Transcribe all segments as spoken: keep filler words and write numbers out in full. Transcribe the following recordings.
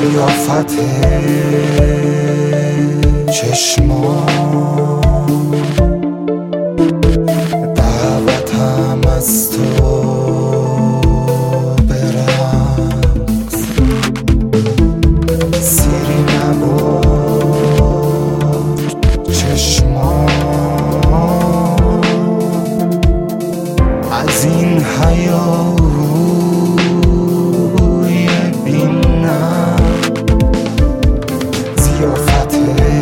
زیافت چشمان دعوتم از تو برقص، سیری نبود چشمان از این هیاهوی بینم، زیافت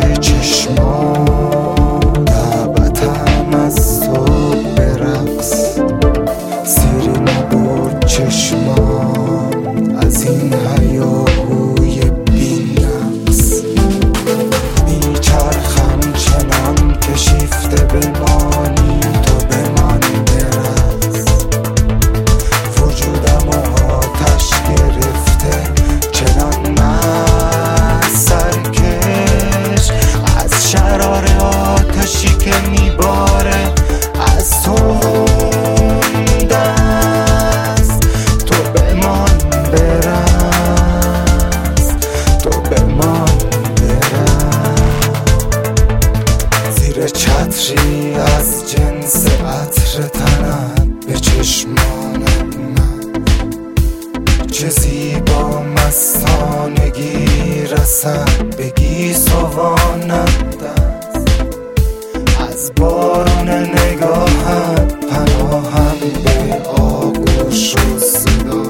چشمان دعوتم از تو برقص، سیری نبود چشمان از این هیاهوی بینقص. میچرخم چنان که شیفته بمانی تو بمان برقص، وجودم آتش گرفته چنان مست سرکش از شرار آتشی که میباره از تو دست. تو بمان برقص، تو بمان برقص، زیر چتری از جنس عطر تنت به چشمانت من، چه زیبا مستانگی رسد به گیسوانت دست. از بارون نگاهت پناهم به آغوش و صدا،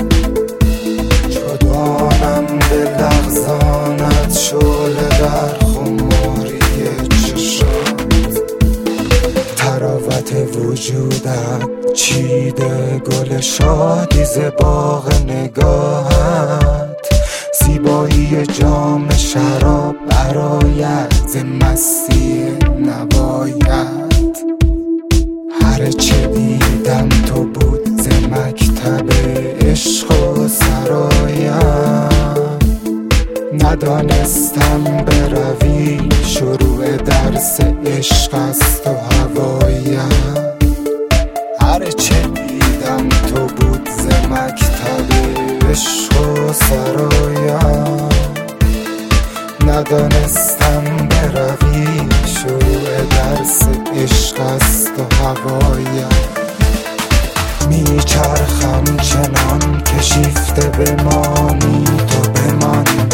جدانم به لغزانت شعله در خماری چشات. تراوت وجودت چیده گل شادی ز باغ نگاهت، زیبایی جام شراب برآید ز مستی نوایت. هر چه دیدم تو بود ز مکتب عشق و سرایم، ندانستم بروی شروع درس عشق است و هوایم. هر چه دیدم تو بود ز مکتب عشق و سرایم، ندانستم بروی شروع درس عشق است و هوایم. میچرخم چنان که شیفته بمانی تو بمان